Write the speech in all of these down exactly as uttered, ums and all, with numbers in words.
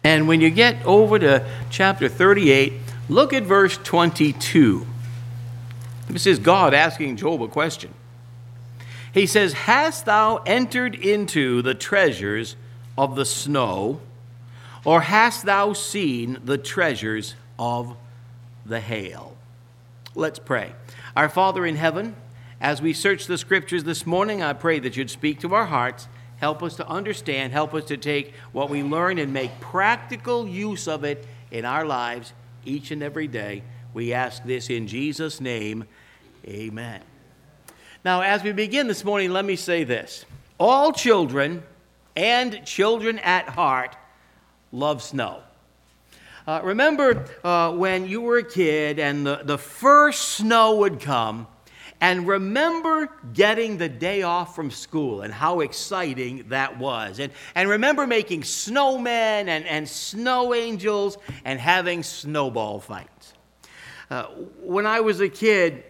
And when you get over to chapter thirty-eight, look at verse twenty-two. This is God asking Job a question. He says, "Hast thou entered into the treasures of the snow, or hast thou seen the treasures of the hail?" Let's pray. Our Father in heaven, as we search the scriptures this morning, I pray that you'd speak to our hearts. Help us to understand. Help us to take what we learn and make practical use of it in our lives each and every day. We ask this in Jesus' name. Amen. Now, as we begin this morning, let me say this. All children and children at heart love snow. Uh, remember uh, when you were a kid and the, the first snow would come, and remember getting the day off from school and how exciting that was. And, and remember making snowmen and, and snow angels and having snowball fights. Uh, when I was a kid,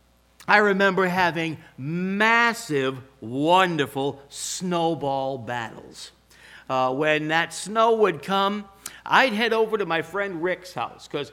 I remember having massive, wonderful snowball battles. Uh, when that snow would come, I'd head over to my friend Rick's house because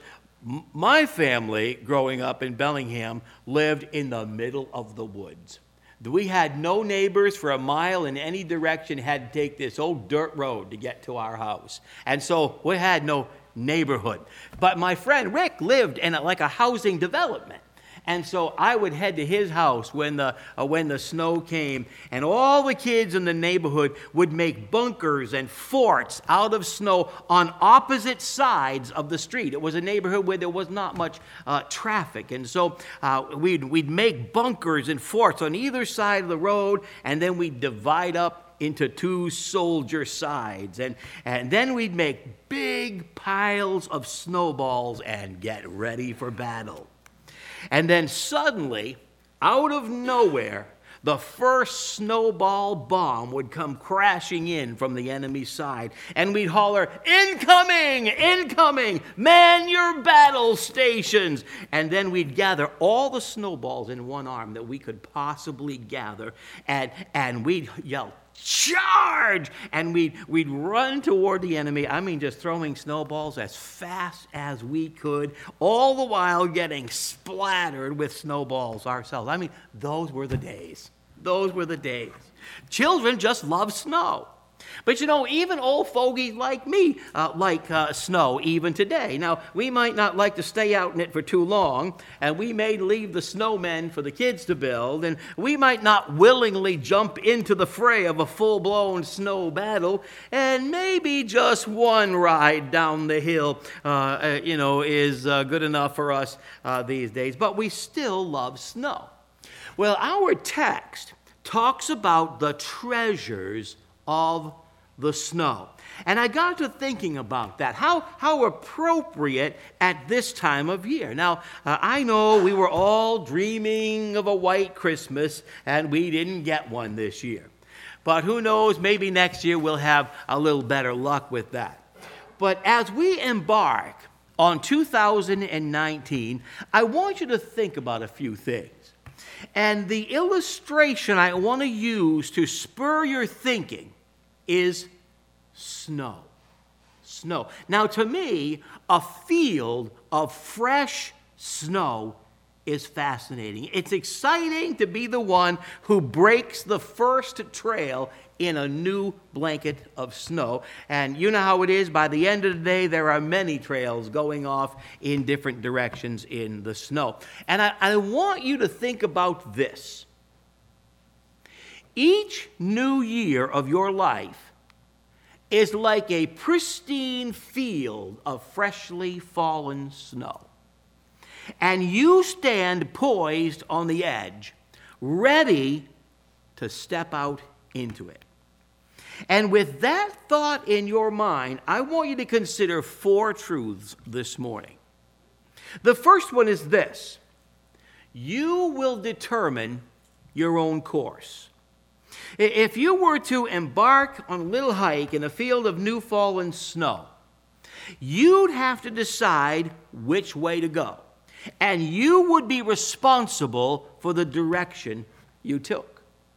my family, growing up in Bellingham, lived in the middle of the woods. We had no neighbors for a mile in any direction, had to take this old dirt road to get to our house. And so we had no neighborhood. But my friend Rick lived in a, like a housing development. And so I would head to his house when the uh, when the snow came, and all the kids in the neighborhood would make bunkers and forts out of snow on opposite sides of the street. It was a neighborhood where there was not much uh, traffic, and so uh, we'd we'd make bunkers and forts on either side of the road, and then we'd divide up into two soldier sides, and and then we'd make big piles of snowballs and get ready for battle. And then suddenly, out of nowhere, the first snowball bomb would come crashing in from the enemy's side. And we'd holler, "Incoming! Incoming! Man your battle stations!" And then we'd gather all the snowballs in one arm that we could possibly gather. And, and we'd yell, "Charge!" And we'd, we'd run toward the enemy. I mean, just throwing snowballs as fast as we could, all the while getting splattered with snowballs ourselves. I mean, those were the days. Those were the days. Children just love snow. But you know, even old fogies like me uh, like uh, snow even today. Now, we might not like to stay out in it for too long, and we may leave the snowmen for the kids to build, and we might not willingly jump into the fray of a full-blown snow battle, and maybe just one ride down the hill, uh, uh, you know, is uh, good enough for us uh, these days. But we still love snow. Well, our text talks about the treasures of the snow. And I got to thinking about that, how, how appropriate at this time of year. Now, uh, I know we were all dreaming of a white Christmas, and we didn't get one this year. But who knows, maybe next year we'll have a little better luck with that. But as we embark on two thousand nineteen, I want you to think about a few things. And the illustration I want to use to spur your thinking is snow. Snow. Now, to me, a field of fresh snow is fascinating. It's exciting to be the one who breaks the first trail in a new blanket of snow. And you know how it is. By the end of the day, there are many trails going off in different directions in the snow. And I, I want you to think about this. Each new year of your life is like a pristine field of freshly fallen snow. And you stand poised on the edge, ready to step out into it. And with that thought in your mind, I want you to consider four truths this morning. The first one is this: you will determine your own course. If you were to embark on a little hike in a field of new fallen snow, you'd have to decide which way to go. And you would be responsible for the direction you took.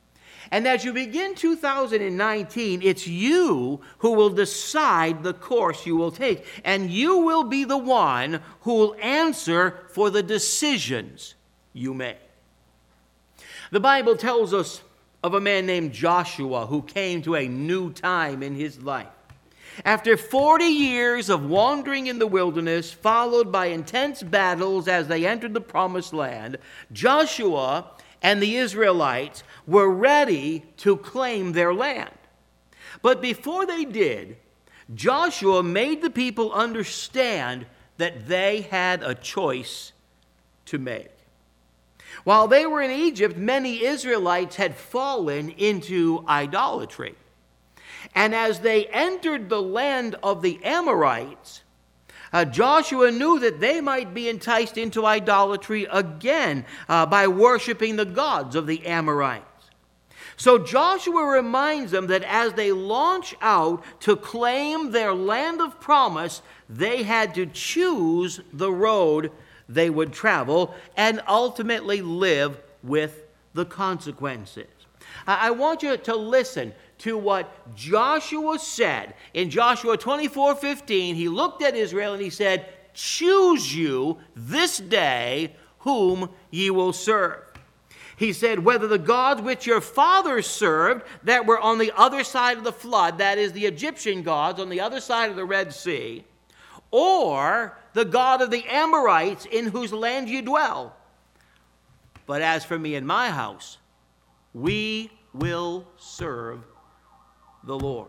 And as you begin two thousand nineteen, it's you who will decide the course you will take. And you will be the one who will answer for the decisions you make. The Bible tells us of a man named Joshua who came to a new time in his life. After forty years of wandering in the wilderness, followed by intense battles as they entered the promised land, Joshua and the Israelites were ready to claim their land. But before they did, Joshua made the people understand that they had a choice to make. While they were in Egypt, many Israelites had fallen into idolatry. And as they entered the land of the Amorites, uh, Joshua knew that they might be enticed into idolatry again uh, by worshiping the gods of the Amorites. So Joshua reminds them that as they launch out to claim their land of promise, they had to choose the road they would travel and ultimately live with the consequences. I want you to listen to what Joshua said. In Joshua twenty-four fifteen, he looked at Israel and he said, "Choose you this day whom ye will serve." He said, "Whether the gods which your fathers served that were on the other side of the flood," that is the Egyptian gods on the other side of the Red Sea, "or the God of the Amorites in whose land you dwell. But as for me and my house, we will serve the Lord."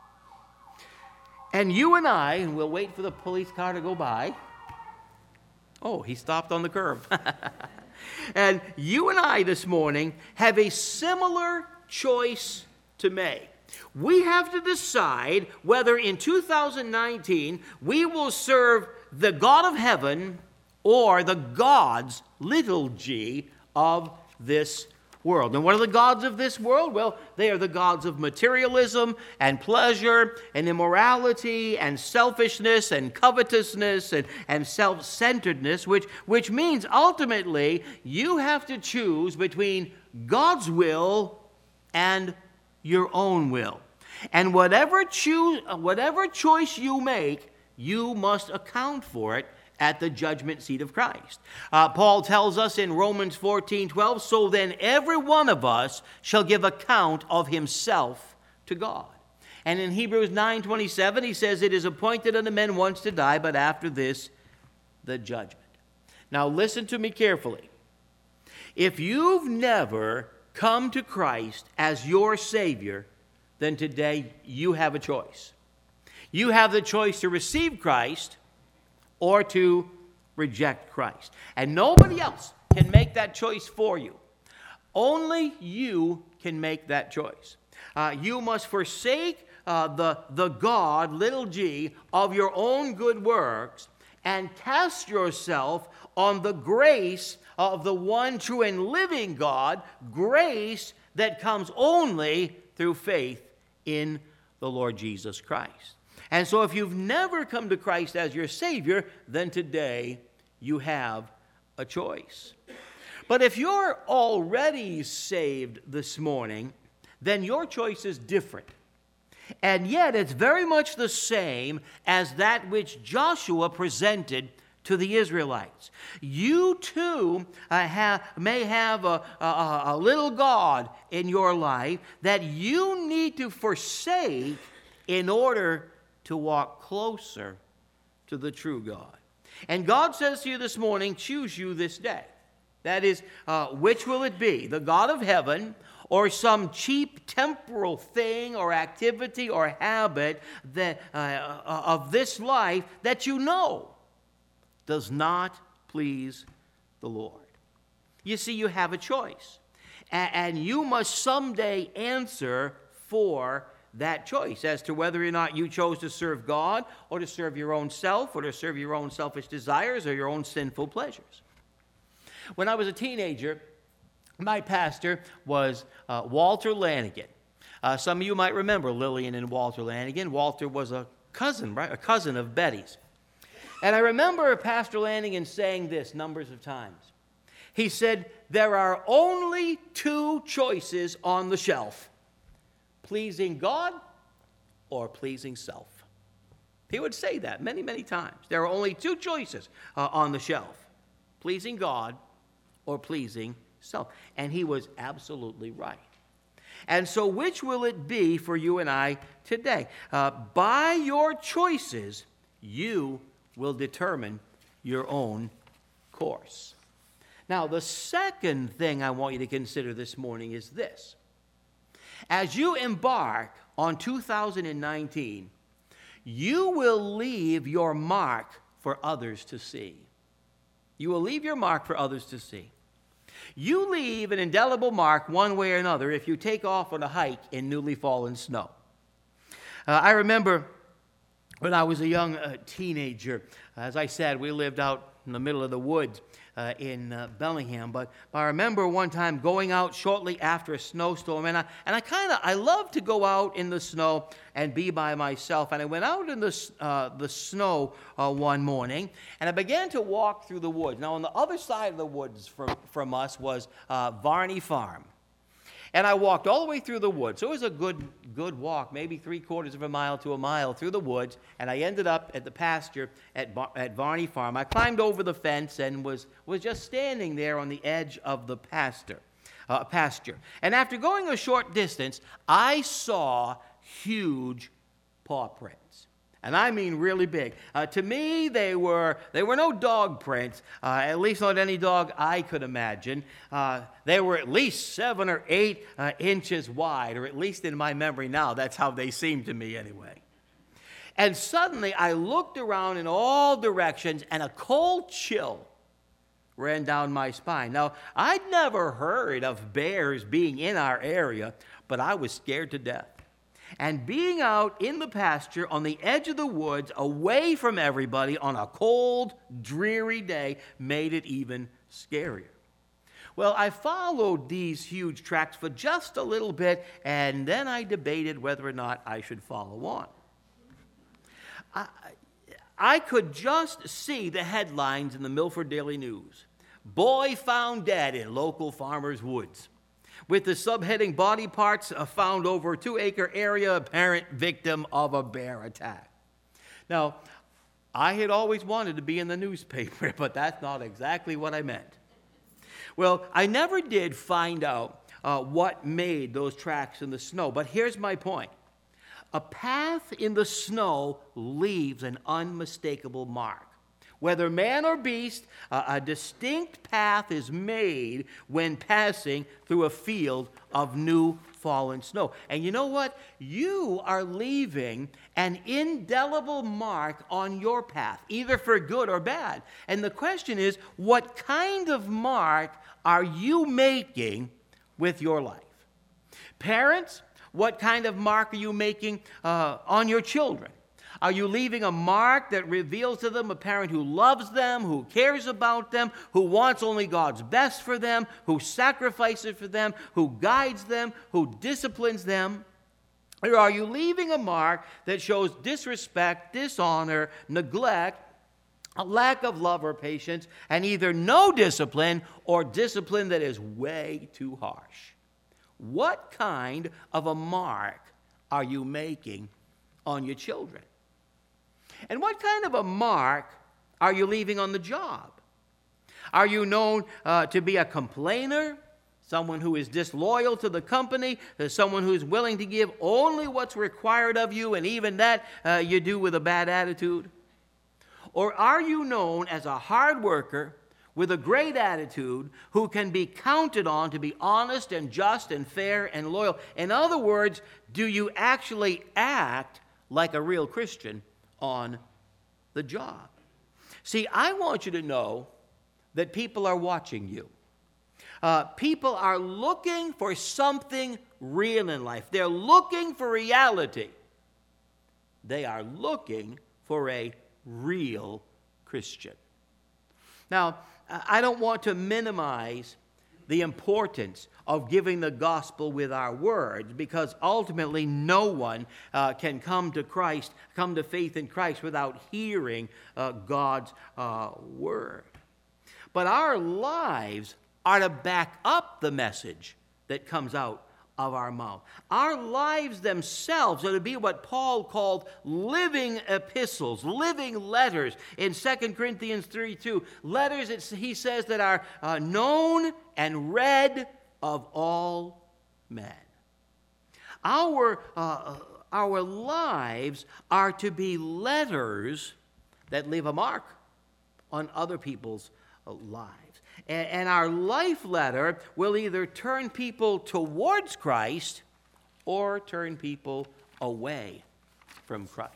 And you and I, and we'll wait for the police car to go by. Oh, he stopped on the curb. And you and I this morning have a similar choice to make. We have to decide whether in two thousand nineteen we will serve the God of heaven or the gods, little g, of this world. And what are the gods of this world? Well, they are the gods of materialism and pleasure and immorality and selfishness and covetousness and, and self-centeredness, which, which means ultimately you have to choose between God's will and your own will. And whatever choose, whatever choice you make, you must account for it at the judgment seat of Christ. Uh, Paul tells us in Romans fourteen twelve, "So then every one of us shall give account of himself to God." And in Hebrews nine twenty-seven, he says, "It is appointed unto men once to die, but after this, the judgment." Now listen to me carefully. If you've never come to Christ as your Savior, then today you have a choice. You have the choice to receive Christ or to reject Christ. And nobody else can make that choice for you. Only you can make that choice. Uh, you must forsake uh, the, the God, little g, of your own good works and cast yourself on the grace of the one true and living God, grace that comes only through faith in the Lord Jesus Christ. And so if you've never come to Christ as your Savior, then today you have a choice. But if you're already saved this morning, then your choice is different. And yet it's very much the same as that which Joshua presented to the Israelites. You too uh, have, may have a, a, a little God in your life that you need to forsake in order to walk closer to the true God. And God says to you this morning, choose you this day. That is, uh, which will it be? The God of heaven or some cheap temporal thing or activity or habit that uh, of this life that you know does not please the Lord? You see, you have a choice. A- and you must someday answer for that choice as to whether or not you chose to serve God or to serve your own self or to serve your own selfish desires or your own sinful pleasures. When I was a teenager, my pastor was uh, Walter Lanigan. Uh, some of you might remember Lillian and Walter Lanigan. Walter was a cousin, right? A cousin of Betty's. And I remember Pastor Lanigan saying this numbers of times. He said, there are only two choices on the shelf: pleasing God or pleasing self. He would say that many, many times. There are only two choices uh, on the shelf: pleasing God or pleasing self. And he was absolutely right. And so which will it be for you and I today? Uh, by your choices, you will determine your own course. Now, the second thing I want you to consider this morning is this. As you embark on two thousand nineteen, you will leave your mark for others to see. You will leave your mark for others to see. You leave an indelible mark one way or another if you take off on a hike in newly fallen snow. Uh, I remember when I was a young uh, teenager, as I said, we lived out in the middle of the woods uh, in uh, Bellingham. But, but I remember one time going out shortly after a snowstorm, and I and I kind of I love to go out in the snow and be by myself. And I went out in the uh, the snow uh, one morning, and I began to walk through the woods. Now, on the other side of the woods from from us was uh, Varney Farm. And I walked all the way through the woods. So it was a good good walk, maybe three quarters of a mile to a mile through the woods. And I ended up at the pasture at, Bar- at Varney Farm. I climbed over the fence and was, was just standing there on the edge of the pasture, uh, pasture. And after going a short distance, I saw huge paw prints. And I mean really big. Uh, to me, they were they were no dog prints, uh, at least not any dog I could imagine. Uh, they were at least seven or eight uh, inches wide, or at least in my memory now, that's how they seemed to me anyway. And suddenly, I looked around in all directions, and a cold chill ran down my spine. Now, I'd never heard of bears being in our area, but I was scared to death. And being out in the pasture on the edge of the woods, away from everybody on a cold, dreary day, made it even scarier. Well, I followed these huge tracks for just a little bit, and then I debated whether or not I should follow on. I, I could just see the headlines in the Milford Daily News. Boy found dead in local farmer's woods. With the subheading, body parts found over a two-acre area, apparent victim of a bear attack. Now, I had always wanted to be in the newspaper, but that's not exactly what I meant. Well, I never did find out uh, what made those tracks in the snow, but here's my point. A path in the snow leaves an unmistakable mark. Whether man or beast, uh, a distinct path is made when passing through a field of new fallen snow. And you know what? You are leaving an indelible mark on your path, either for good or bad. And the question is, what kind of mark are you making with your life? Parents, what kind of mark are you making uh, on your children? Are you leaving a mark that reveals to them a parent who loves them, who cares about them, who wants only God's best for them, who sacrifices for them, who guides them, who disciplines them? Or are you leaving a mark that shows disrespect, dishonor, neglect, a lack of love or patience, and either no discipline or discipline that is way too harsh? What kind of a mark are you making on your children? And what kind of a mark are you leaving on the job? Are you known uh, to be a complainer, someone who is disloyal to the company, someone who is willing to give only what's required of you, and even that uh, you do with a bad attitude? Or are you known as a hard worker with a great attitude who can be counted on to be honest and just and fair and loyal? In other words, do you actually act like a real Christian on the job? See, I want you to know that people are watching you. Uh, people are looking for something real in life. They're looking for reality. They are looking for a real Christian. Now, I don't want to minimize the importance of giving the gospel with our words, because ultimately no one uh, can come to Christ, come to faith in Christ without hearing uh, God's uh, word. But our lives are to back up the message that comes out of our mouth. Our lives themselves are to be what Paul called living epistles, living letters. In Second Corinthians three two, letters, it's, he says, that are uh, known and read of all men. Our, uh, our lives are to be letters that leave a mark on other people's uh, lives. And, and our life letter will either turn people towards Christ or turn people away from Christ.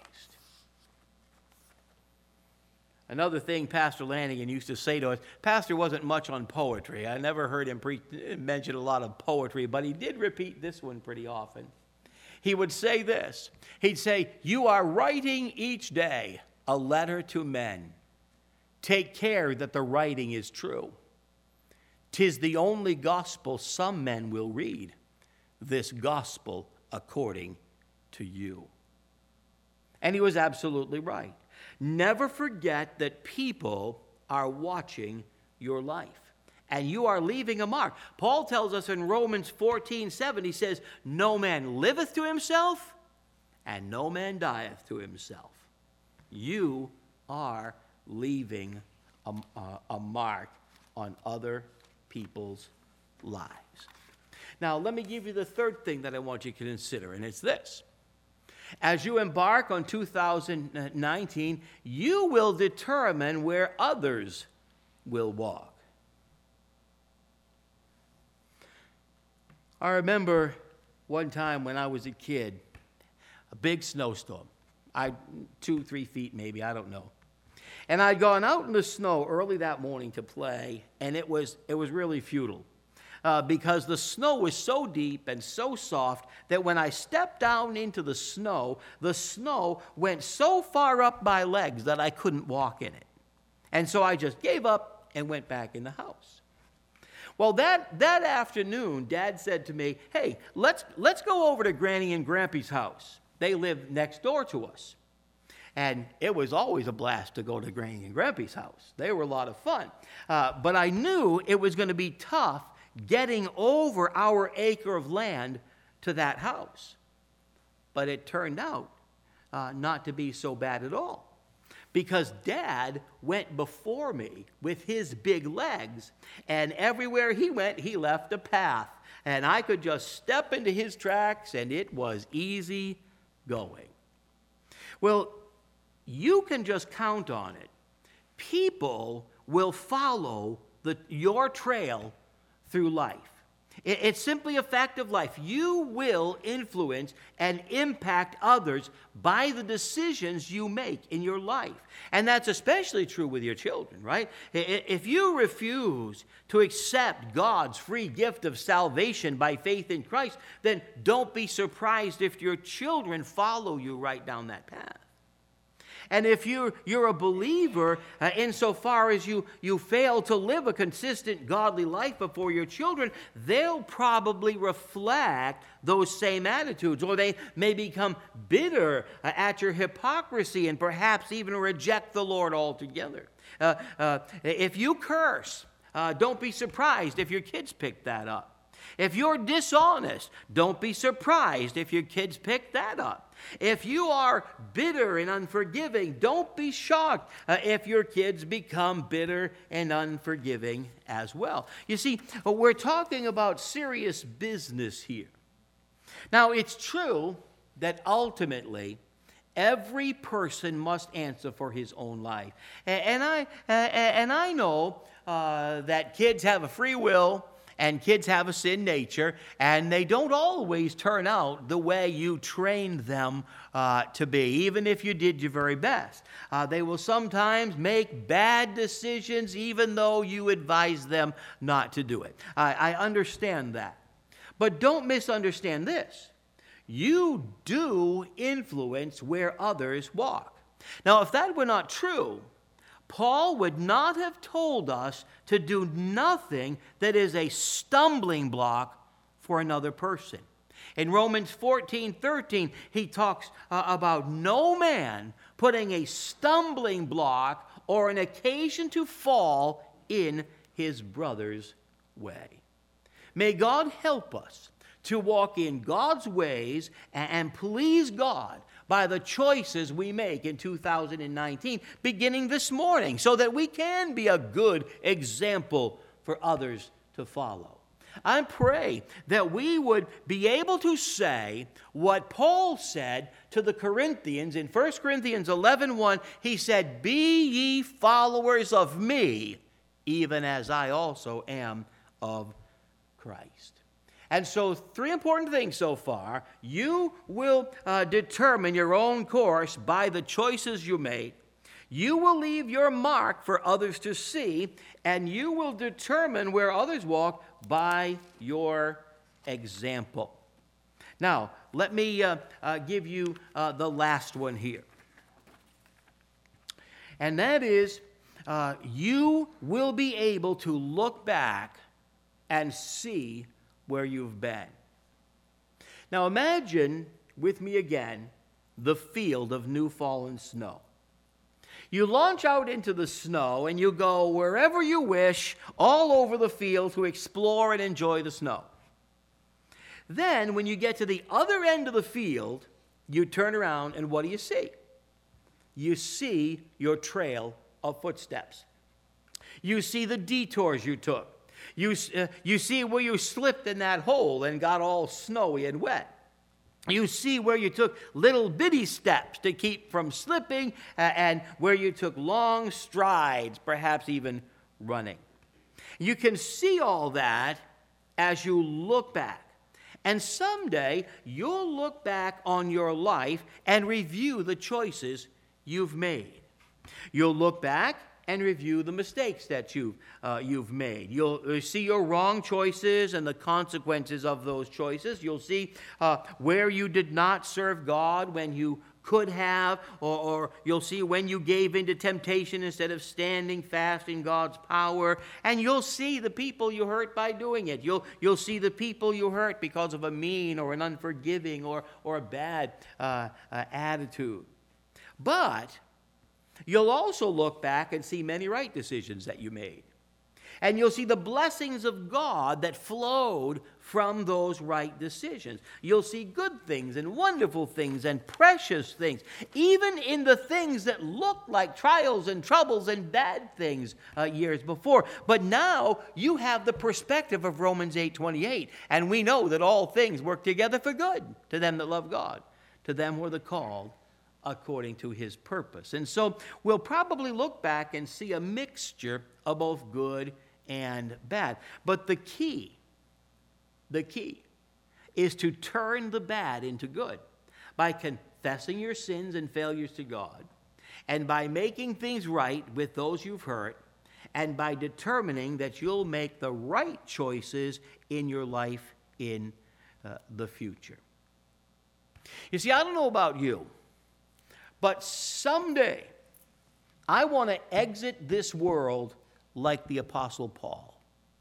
Another thing Pastor Lanigan used to say to us, Pastor wasn't much on poetry. I never heard him pre- mention a lot of poetry, but he did repeat this one pretty often. He would say this. He'd say, "You are writing each day a letter to men. Take care that the writing is true. 'Tis the only gospel some men will read, this gospel according to you." And he was absolutely right. Never forget that people are watching your life, and you are leaving a mark. Paul tells us in Romans fourteen seven, he says, "No man liveth to himself, and no man dieth to himself." You are leaving a, a, a mark on other people's lives. Now, let me give you the third thing that I want you to consider, and it's this. As you embark on two thousand nineteen, you will determine where others will walk. I remember one time when I was a kid, a big snowstorm. I two, three feet maybe, I don't know. And I'd gone out in the snow early that morning to play, and it was it was really futile. Uh, because the snow was so deep and so soft that when I stepped down into the snow, the snow went so far up my legs that I couldn't walk in it. And so I just gave up and went back in the house. Well, that, that afternoon, Dad said to me, "Hey, let's, let's go over to Granny and Grampy's house. They live next door to us." And it was always a blast to go to Granny and Grampy's house. They were a lot of fun. Uh, but I knew it was going to be tough getting over our acre of land to that house. But it turned out uh, not to be so bad at all, because Dad went before me with his big legs, and everywhere he went, he left a path. And I could just step into his tracks, and it was easy going. Well, you can just count on it. People will follow the, your trail through life. It, it's simply a fact of life. You will influence and impact others by the decisions you make in your life. And that's especially true with your children, right? If you refuse to accept God's free gift of salvation by faith in Christ, then don't be surprised if your children follow you right down that path. And if you're, you're a believer, uh, insofar as you, you fail to live a consistent godly life before your children, they'll probably reflect those same attitudes, or they may become bitter uh, at your hypocrisy and perhaps even reject the Lord altogether. Uh, uh, if you curse, uh, don't be surprised if your kids pick that up. If you're dishonest, don't be surprised if your kids pick that up. If you are bitter and unforgiving, don't be shocked uh, if your kids become bitter and unforgiving as well. You see, we're talking about serious business here. Now, it's true that ultimately every person must answer for his own life. And, and, I, uh, and I know uh, that kids have a free will, and kids have a sin nature, and they don't always turn out the way you trained them uh, to be, even if you did your very best. Uh, they will sometimes make bad decisions, even though you advise them not to do it. I, I understand that. But don't misunderstand this. You do influence where others walk. Now, if that were not true, Paul would not have told us to do nothing that is a stumbling block for another person. In Romans fourteen thirteen, he talks uh, about no man putting a stumbling block or an occasion to fall in his brother's way. May God help us to walk in God's ways and please God by the choices we make in two thousand nineteen, beginning this morning, so that we can be a good example for others to follow. I pray that we would be able to say what Paul said to the Corinthians in First Corinthians eleven one. He said, "Be ye followers of me, even as I also am of Christ." And so, three important things so far. You will uh, determine your own course by the choices you make. You will leave your mark for others to see, and you will determine where others walk by your example. Now, let me uh, uh, give you uh, the last one here. And that is, uh, you will be able to look back and see where you've been. Now, imagine with me again the field of new fallen snow. You launch out into the snow and you go wherever you wish, all over the field to explore and enjoy the snow. Then, when you get to the other end of the field, you turn around and what do you see? You see your trail of footsteps. You see the detours you took. You, uh, you see where you slipped in that hole and got all snowy and wet. You see where you took little bitty steps to keep from slipping, uh, and where you took long strides, perhaps even running. You can see all that as you look back. And someday you'll look back on your life and review the choices you've made. You'll look back and review the mistakes that you've, uh, you've made. You'll uh, see your wrong choices and the consequences of those choices. You'll see uh, where you did not serve God when you could have, or, or you'll see when you gave in to temptation instead of standing fast in God's power. And you'll see the people you hurt by doing it. You'll, you'll see the people you hurt because of a mean or an unforgiving or, or a bad uh, uh, attitude. But you'll also look back and see many right decisions that you made. And you'll see the blessings of God that flowed from those right decisions. You'll see good things and wonderful things and precious things, even in the things that looked like trials and troubles and bad things uh, years before. But now you have the perspective of Romans eight twenty-eight, and we know that all things work together for good to them that love God, to them who are the called according to his purpose. And so we'll probably look back and see a mixture of both good and bad. But the key, the key is to turn the bad into good by confessing your sins and failures to God, and by making things right with those you've hurt, and by determining that you'll make the right choices in your life in uh, the future. You see, I don't know about you, but someday, I want to exit this world like the Apostle Paul.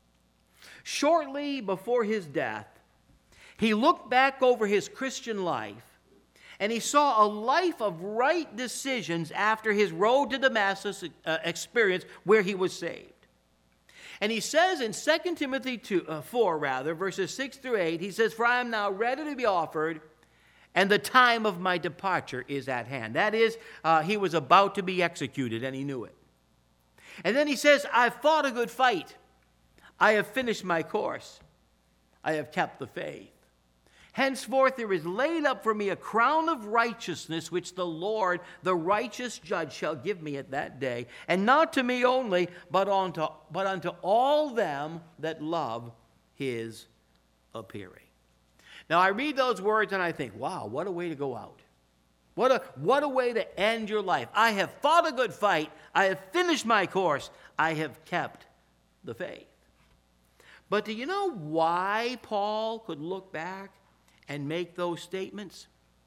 Shortly before his death, he looked back over his Christian life, and he saw a life of right decisions after his road to Damascus uh, experience where he was saved. And he says in Second Timothy two, uh, four, rather, verses six through eight, he says, "For I am now ready to be offered, and the time of my departure is at hand." That is, uh, he was about to be executed, and he knew it. And then he says, "I've fought a good fight. I have finished my course. I have kept the faith. Henceforth there is laid up for me a crown of righteousness, which the Lord, the righteous judge, shall give me at that day. And not to me only, but unto, but unto all them that love his appearing." Now, I read those words and I think, wow, what a way to go out. What a, what a way to end your life. I have fought a good fight. I have finished my course. I have kept the faith. But do you know why Paul could look back and make those statements?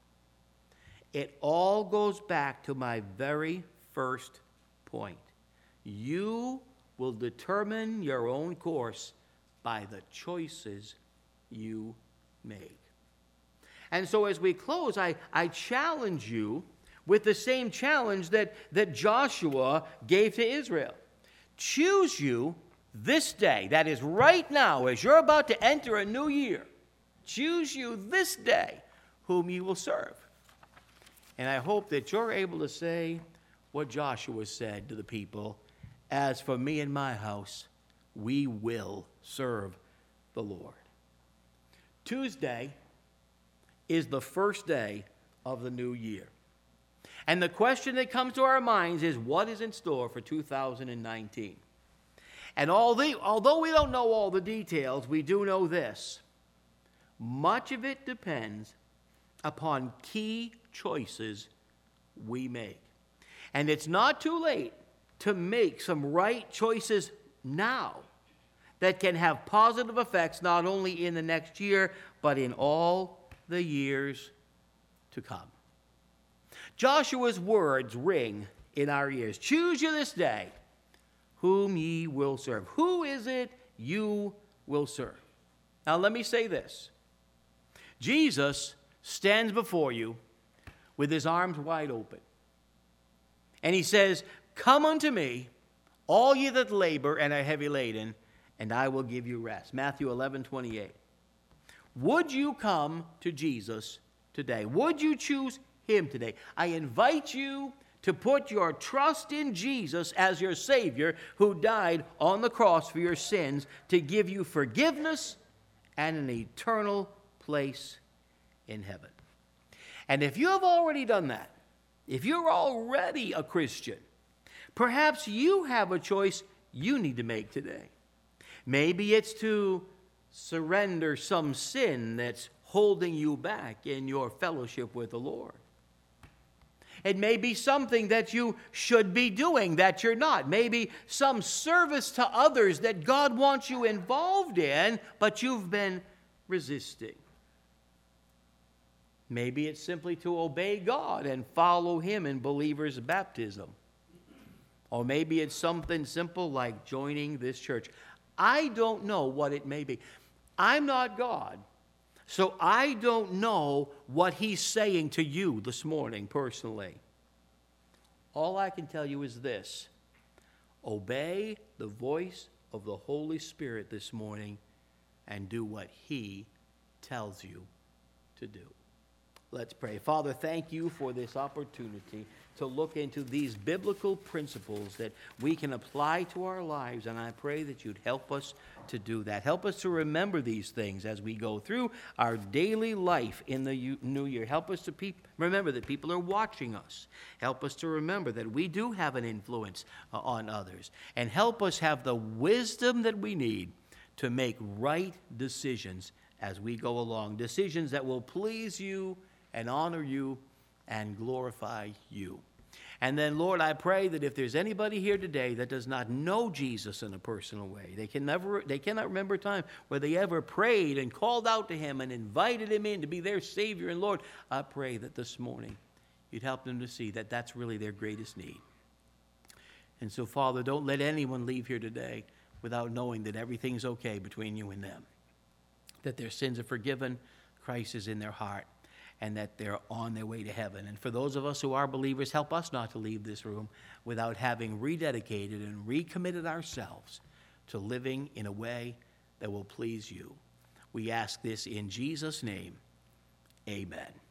It all goes back to my very first point. You will determine your own course by the choices you make. And so as we close, I, I challenge you with the same challenge that, that Joshua gave to Israel. Choose you this day, that is right now, as you're about to enter a new year, choose you this day whom you will serve. And I hope that you're able to say what Joshua said to the people, as for me and my house, we will serve the Lord. Tuesday is the first day of the new year. And the question that comes to our minds is, what is in store for two thousand nineteen? And although we don't know all the details, we do know this. Much of it depends upon key choices we make. And it's not too late to make some right choices now that can have positive effects not only in the next year, but in all the years to come. Joshua's words ring in our ears. Choose you this day whom ye will serve. Who is it you will serve? Now let me say this. Jesus stands before you with his arms wide open. And he says, come unto me, all ye that labor and are heavy laden, and I will give you rest. Matthew eleven twenty-eight. Would you come to Jesus today? Would you choose him today? I invite you to put your trust in Jesus as your Savior, who died on the cross for your sins to give you forgiveness and an eternal place in heaven. And if you have already done that, if you're already a Christian, perhaps you have a choice you need to make today. Maybe it's to surrender some sin that's holding you back in your fellowship with the Lord. It may be something that you should be doing that you're not. Maybe some service to others that God wants you involved in, but you've been resisting. Maybe it's simply to obey God and follow him in believers' baptism. Or maybe it's something simple like joining this church. I don't know what it may be. I'm not God, so I don't know what he's saying to you this morning personally. All I can tell you is this. Obey the voice of the Holy Spirit this morning and do what he tells you to do. Let's pray. Father, thank you for this opportunity to look into these biblical principles that we can apply to our lives, and I pray that you'd help us to do that. Help us to remember these things as we go through our daily life in the new year. Help us to pe- remember that people are watching us. Help us to remember that we do have an influence uh, on others. And help us have the wisdom that we need to make right decisions as we go along. Decisions that will please you and honor you and glorify you. And then, Lord, I pray that if there's anybody here today that does not know Jesus in a personal way, they can never, they cannot remember a time where they ever prayed and called out to him and invited him in to be their Savior and Lord, I pray that this morning you'd help them to see that that's really their greatest need. And so, Father, don't let anyone leave here today without knowing that everything's okay between you and them, that their sins are forgiven, Christ is in their heart, and that they're on their way to heaven. And for those of us who are believers, help us not to leave this room without having rededicated and recommitted ourselves to living in a way that will please you. We ask this in Jesus' name. Amen.